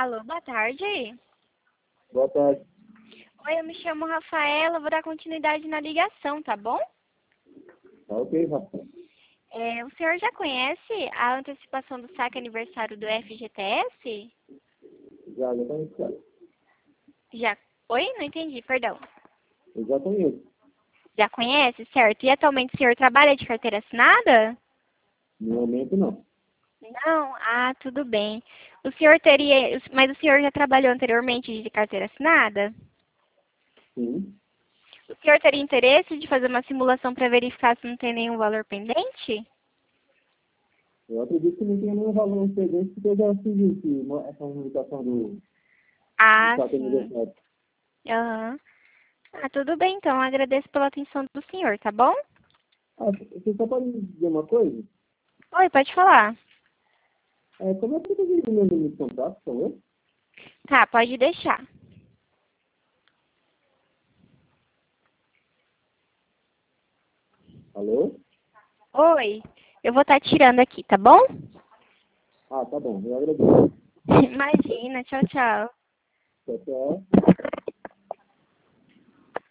Alô, boa tarde. Boa tarde. Oi, eu me chamo Rafaela, vou dar continuidade na ligação, tá bom? Tá ok, Rafa. O senhor já conhece a antecipação do saque aniversário do FGTS? Já conheço. Já. Oi? Não entendi, perdão. Eu já conheço. Já conhece, certo? E atualmente o senhor trabalha de carteira assinada? No momento, não. Não? Ah, tudo bem. O senhor teria. Mas o senhor já trabalhou anteriormente de carteira assinada? Sim. O senhor teria interesse de fazer uma simulação para verificar se não tem nenhum valor pendente? Eu acredito que não tenha nenhum valor presente, porque eu já fiz essa comunicação do Ah, saque sim. aniversário. Aham. Ah, tudo bem, então. Agradeço pela atenção do senhor, tá bom? Ah, você só pode me dizer uma coisa? Oi, pode falar. Como é que você conseguiu meu número de contato, por favor? Tá, pode deixar. Alô? Oi, eu vou estar tirando aqui, tá bom? Ah, tá bom. Eu agradeço. Imagina, tchau, tchau. Tchau, tchau.